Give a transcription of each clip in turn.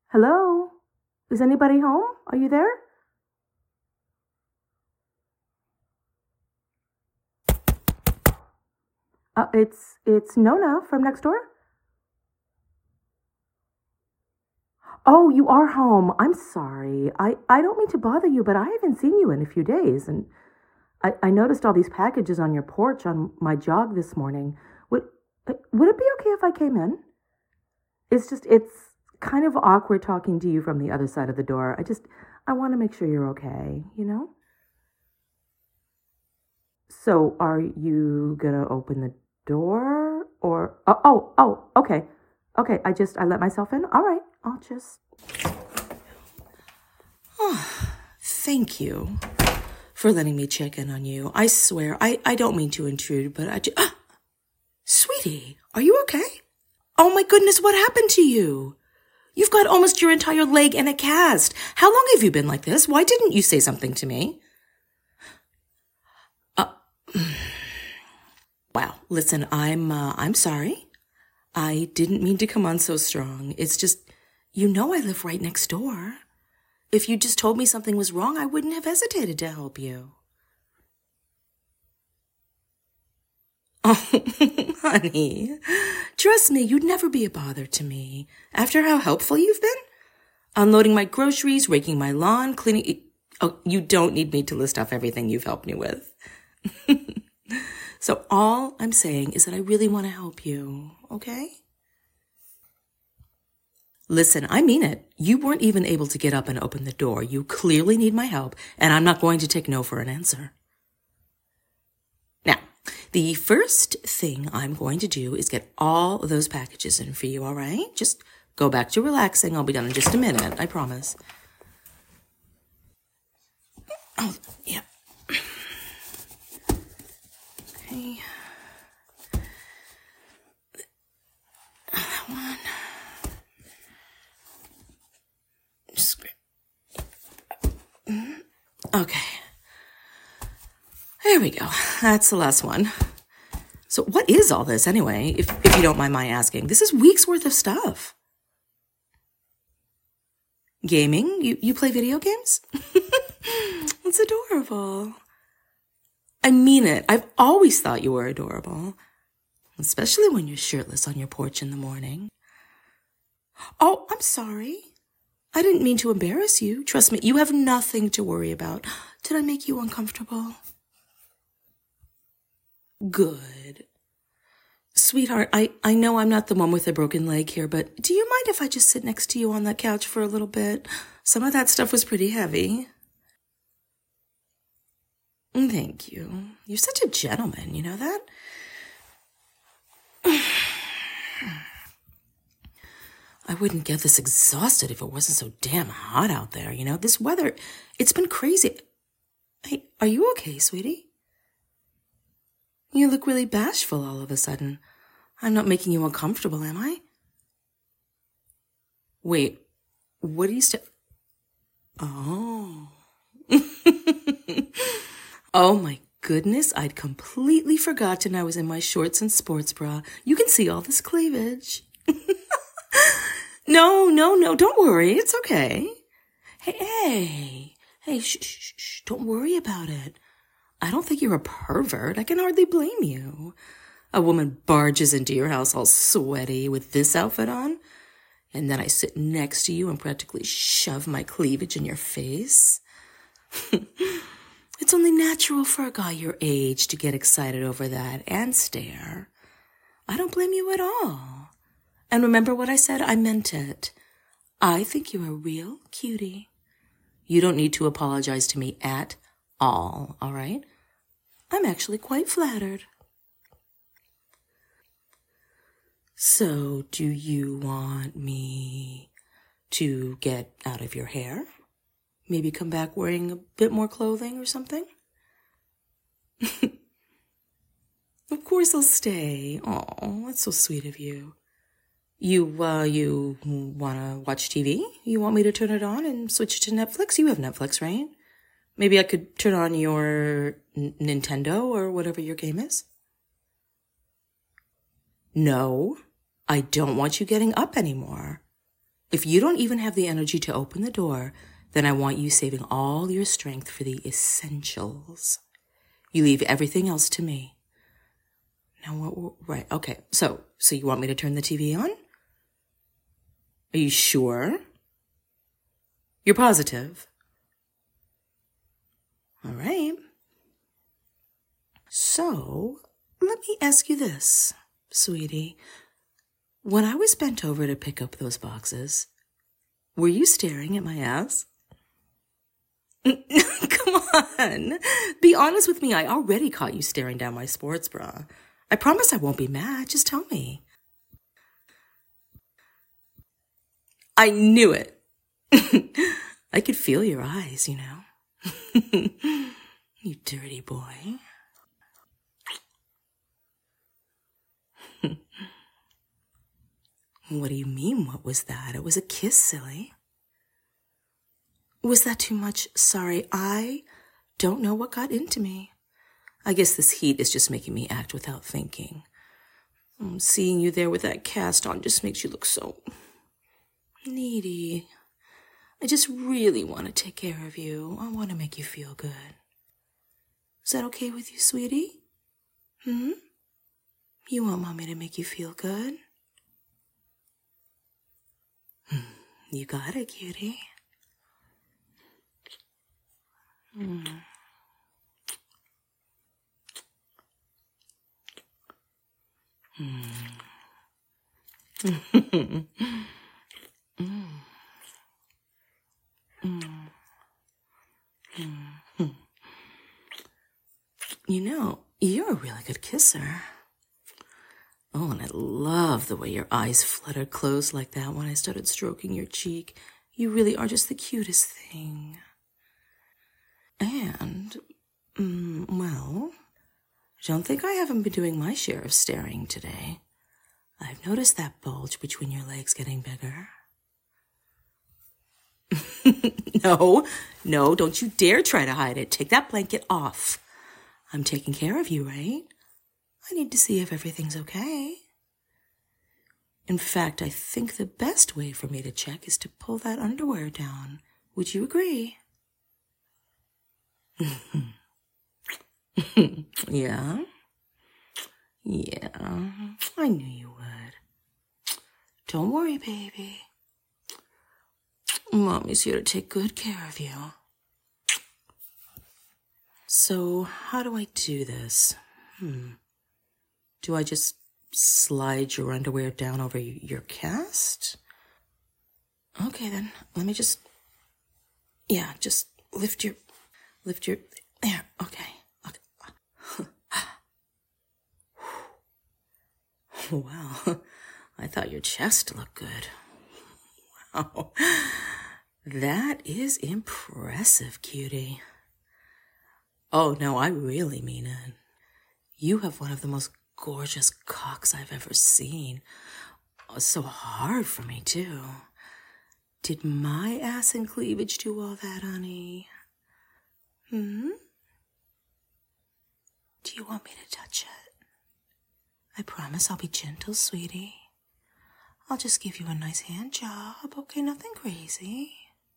Hello? Is anybody home? Are you there? It's Nona from next door. Oh, you are home. I'm sorry. I don't mean to bother you, but I haven't seen you in a few days, and I noticed all these packages on your porch on my jog this morning. Would it be okay if I came in? It's kind of awkward talking to you from the other side of the door. I want to make sure you're okay, you know? So, are you gonna open the door or okay. Okay, I let myself in. All right. I'll just Thank you for letting me check in on you. I swear, I don't mean to intrude, but Sweetie, are you okay? Oh my goodness, what happened to you? You've got almost your entire leg in a cast. How long have you been like this? Why didn't you say something to me? Wow, listen, I'm sorry. I didn't mean to come on so strong. It's just, I live right next door. If you just told me something was wrong, I wouldn't have hesitated to help you. Oh, honey, trust me, you'd never be a bother to me. After how helpful you've been? Unloading my groceries, raking my lawn, cleaning. Oh, you don't need me to list off everything you've helped me with. So all I'm saying is that I really want to help you, okay? Listen, I mean it. You weren't even able to get up and open the door. You clearly need my help, and I'm not going to take no for an answer. Now, the first thing I'm going to do is get all of those packages in for you, all right? Just go back to relaxing. I'll be done in just a minute, I promise. Oh, yeah. Okay. That one. Okay. There we go. That's the last one. So what is all this anyway, if you don't mind my asking? This is weeks worth of stuff. Gaming? You play video games? It's adorable. I mean it. I've always thought you were adorable. Especially when you're shirtless on your porch in the morning. Oh, I'm sorry. I didn't mean to embarrass you. Trust me, you have nothing to worry about. Did I make you uncomfortable? Good. Sweetheart, I know I'm not the one with a broken leg here, but do you mind if I just sit next to you on that couch for a little bit? Some of that stuff was pretty heavy. Thank you. You're such a gentleman, you know that? I wouldn't get this exhausted if it wasn't so damn hot out there, you know? This weather, it's been crazy. Hey, are you okay, sweetie? You look really bashful all of a sudden. I'm not making you uncomfortable, am I? Wait, what are you Oh. Oh my goodness, I'd completely forgotten I was in my shorts and sports bra. You can see all this cleavage. No, don't worry. It's okay. Hey, shh, don't worry about it. I don't think you're a pervert. I can hardly blame you. A woman barges into your house all sweaty with this outfit on, and then I sit next to you and practically shove my cleavage in your face. It's only natural for a guy your age to get excited over that and stare. I don't blame you at all. And remember what I said? I meant it. I think you're a real cutie. You don't need to apologize to me at all right? I'm actually quite flattered. So, do you want me to get out of your hair? Maybe come back wearing a bit more clothing or something? Of course I'll stay. Oh, that's so sweet of you. You wanna watch TV? You want me to turn it on and switch it to Netflix? You have Netflix, right? Maybe I could turn on your Nintendo or whatever your game is? No, I don't want you getting up anymore. If you don't even have the energy to open the door, then I want you saving all your strength for the essentials. You leave everything else to me. Now, right, okay. So you want me to turn the TV on? Are you sure? You're positive? All right. So, let me ask you this, sweetie. When I was bent over to pick up those boxes, were you staring at my ass? Come on. Be honest with me. I already caught you staring down my sports bra. I promise I won't be mad. Just tell me. I knew it. I could feel your eyes, you know. You dirty boy. What do you mean, what was that? It was a kiss, silly. Was that too much? Sorry, I don't know what got into me. I guess this heat is just making me act without thinking. Seeing you there with that cast on just makes you look so needy. I just really want to take care of you. I want to make you feel good. Is that okay with you, sweetie? You want Mommy to make you feel good? You got it, cutie. You know, you're a really good kisser. Oh, and I love the way your eyes fluttered closed like that when I started stroking your cheek. You really are just the cutest thing. And, well, don't think I haven't been doing my share of staring today. I've noticed that bulge between your legs getting bigger. No, don't you dare try to hide it. Take that blanket off. I'm taking care of you, right? I need to see if everything's okay. In fact, I think the best way for me to check is to pull that underwear down. Would you agree? Yeah? Yeah, I knew you would. Don't worry, baby. Mommy's here to take good care of you. So, how do I do this? Do I just slide your underwear down over your cast? Okay, then. Let me just lift your, there, okay. Wow, I thought your chest looked good. Wow, that is impressive, cutie. Oh, no, I really mean it. You have one of the most gorgeous cocks I've ever seen. Oh, so hard for me, too. Did my ass and cleavage do all that, honey? Do you want me to touch it? I promise I'll be gentle, sweetie. I'll just give you a nice hand job, okay? Nothing crazy.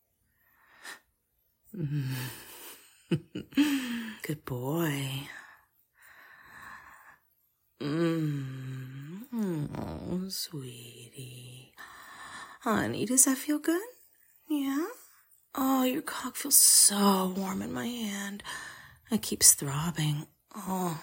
Good boy. Oh, sweetie. Honey, does that feel good? Yeah? Oh, your cock feels so warm in my hand. It keeps throbbing. Oh.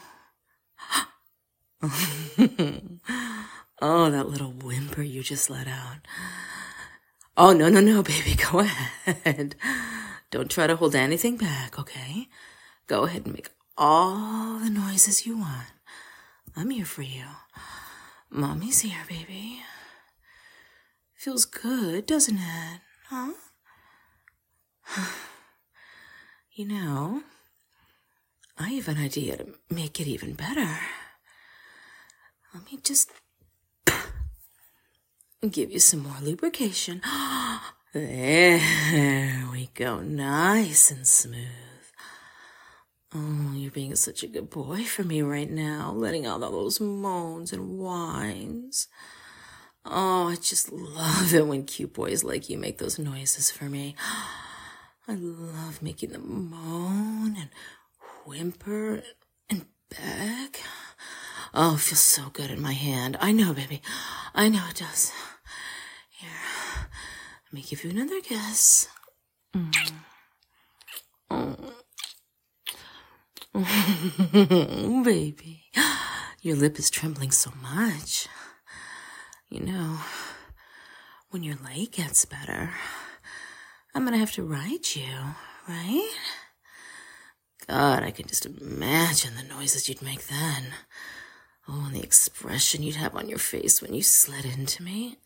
Oh, that little whimper you just let out. Oh, no, baby, go ahead. Don't try to hold anything back, okay? Go ahead and make all the noises you want. I'm here for you. Mommy's here, baby. Feels good, doesn't it? Huh? You know, I have an idea to make it even better. Let me just give you some more lubrication. There we go, nice and smooth. Oh, you're being such a good boy for me right now, letting out all those moans and whines. Oh, I just love it when cute boys like you make those noises for me. I love making them moan and whimper and beg. Oh, it feels so good in my hand. I know, baby. I know it does. Here, let me give you another kiss. Baby, your lip is trembling so much. You know, when your leg gets better, I'm gonna have to ride you, right? God, I can just imagine the noises you'd make then. Oh, and the expression you'd have on your face when you slid into me.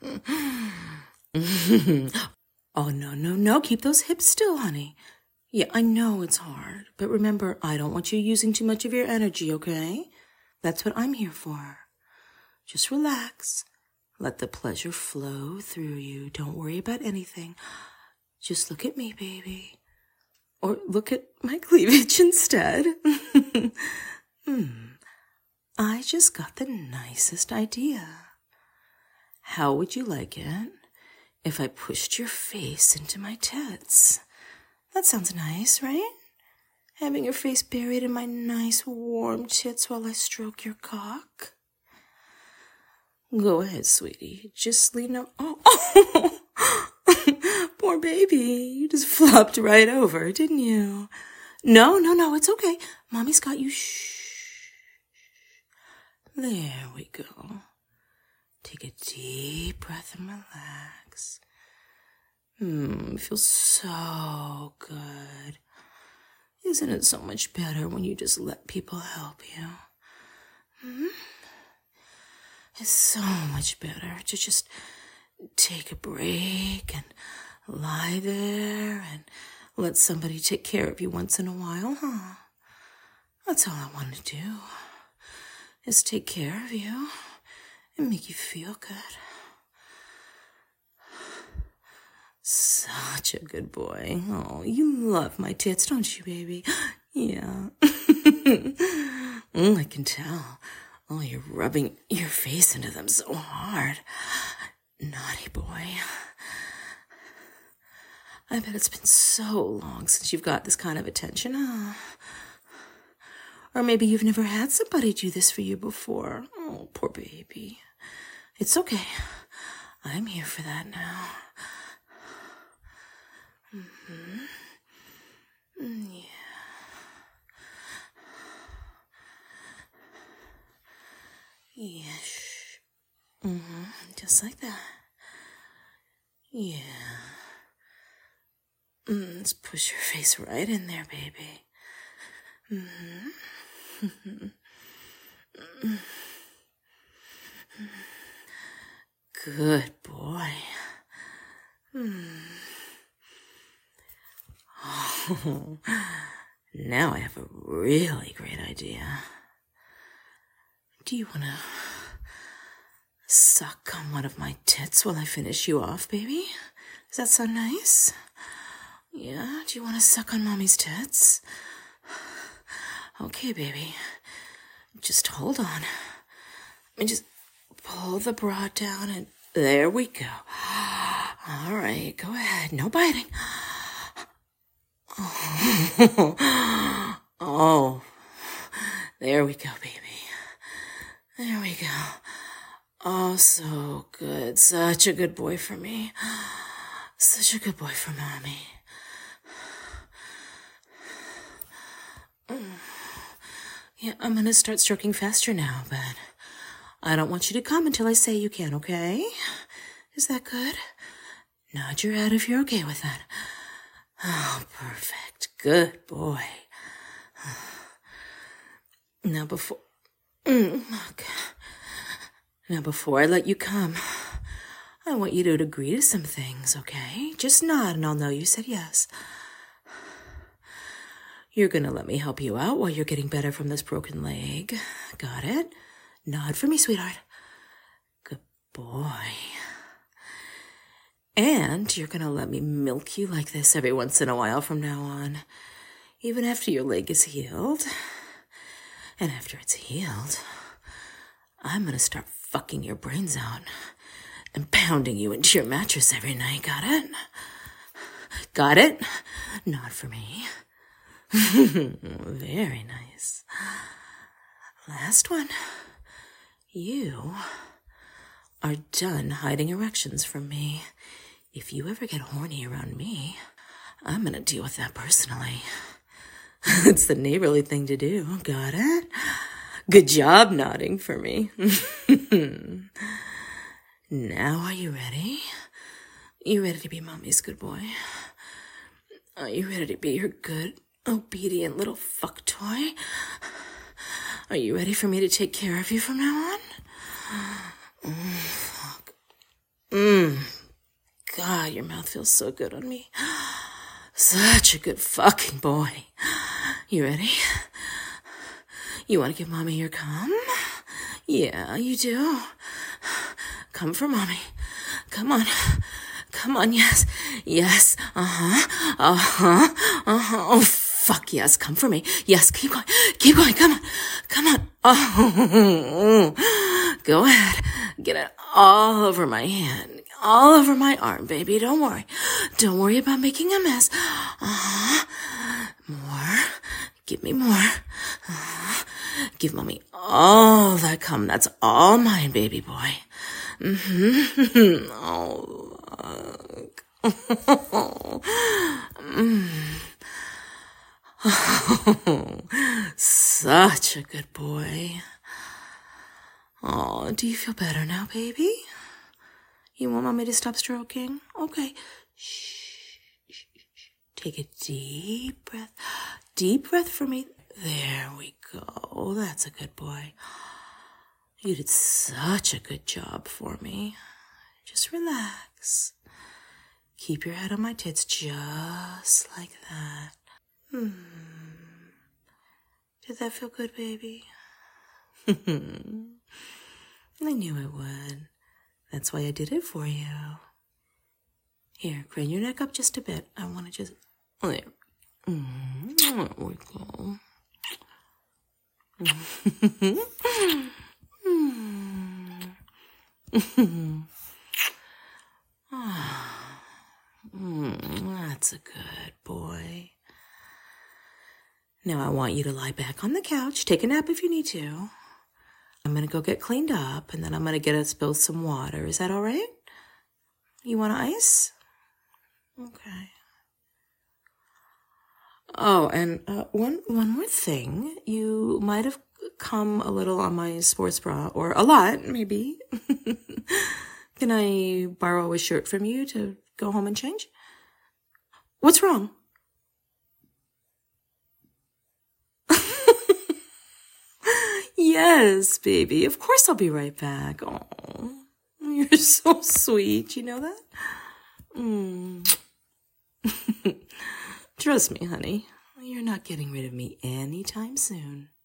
Oh, no. Keep those hips still, honey. Yeah, I know it's hard, but remember, I don't want you using too much of your energy, okay? That's what I'm here for. Just relax. Let the pleasure flow through you. Don't worry about anything. Just look at me, baby. Or look at my cleavage instead. I just got the nicest idea. How would you like it if I pushed your face into my tits? That sounds nice, right? Having your face buried in my nice warm tits while I stroke your cock. Go ahead, sweetie. Just lean out. Oh. Poor baby. You just flopped right over, didn't you? No, it's okay. Mommy's got you. Shh. There we go. Take a deep breath and relax. It feels so good. Isn't it so much better when you just let people help you? It's so much better to just take a break and lie there and let somebody take care of you once in a while, huh? That's all I want to do, is take care of you and make you feel good. Such a good boy. Oh, you love my tits, don't you, baby? Yeah. I can tell. Oh, you're rubbing your face into them so hard. Naughty boy. I bet it's been so long since you've got this kind of attention, huh? Or maybe you've never had somebody do this for you before. Oh, poor baby. It's okay. I'm here for that now. Yeah. Yeah, shh. Just like that. Yeah. Let's push your face right in there, baby. Good boy. Oh, now I have a really great idea. Do you want to suck on one of my tits while I finish you off, baby? Does that sound nice? Yeah? Do you want to suck on Mommy's tits? Okay, baby. Just hold on. Let me just pull the bra down and there we go. All right, go ahead. No biting. Oh, there we go, baby. There we go. Oh, so good. Such a good boy for me. Such a good boy for Mommy. Yeah, I'm gonna start stroking faster now, but I don't want you to come until I say you can, okay? Is that good? Nod your head if you're okay with that. Oh, perfect. Good boy. Now before I let you come, I want you to agree to some things, okay? Just nod and I'll know you said yes. You're gonna let me help you out while you're getting better from this broken leg. Got it? Nod for me, sweetheart. Good boy. And you're gonna let me milk you like this every once in a while from now on, even after your leg is healed. And after it's healed, I'm gonna start fucking your brains out and pounding you into your mattress every night. Got it? Got it? Not for me. Very nice. Last one. You are done hiding erections from me. If you ever get horny around me, I'm gonna deal with that personally. It's the neighborly thing to do. Got it? Good job nodding for me. Now are you ready? You ready to be mommy's good boy? Are you ready to be her good, obedient little fuck toy? Are you ready for me to take care of you from now on? Fuck. God, your mouth feels so good on me. Such a good fucking boy. You ready? You want to give mommy your cum? Yeah, you do. Come for mommy. Come on. Come on, yes. Yes. Uh-huh. Uh-huh. Uh-huh. Oh, fuck yes. Come for me. Yes, keep going. Keep going. Come on. Come on. Oh. Go ahead. Get it all over my hand. All over my arm, baby. Don't worry. Don't worry about making a mess. Uh-huh. More. Give me more. Uh-huh. Give mommy all that cum. That's all mine, baby boy. Mm-hmm. Oh, oh, such a good boy. Oh, do you feel better now, baby? You want mommy to stop stroking? Okay. Shh. Take a deep breath. Deep breath for me. There we go. That's a good boy. You did such a good job for me. Just relax. Keep your head on my tits just like that. Did that feel good, baby? I knew it would. That's why I did it for you. Here, crane your neck up just a bit. I want to just... There. There we go. That's a good boy. Now I want you to lie back on the couch. Take a nap if you need to. I'm going to go get cleaned up, and then I'm going to get us both some water. Is that all right? You want ice? Okay. Oh, and one more thing. You might have come a little on my sports bra, or a lot, maybe. Can I borrow a shirt from you to go home and change? What's wrong? Yes, baby. Of course I'll be right back. Oh, you're so sweet. You know that? Trust me, honey. You're not getting rid of me anytime soon.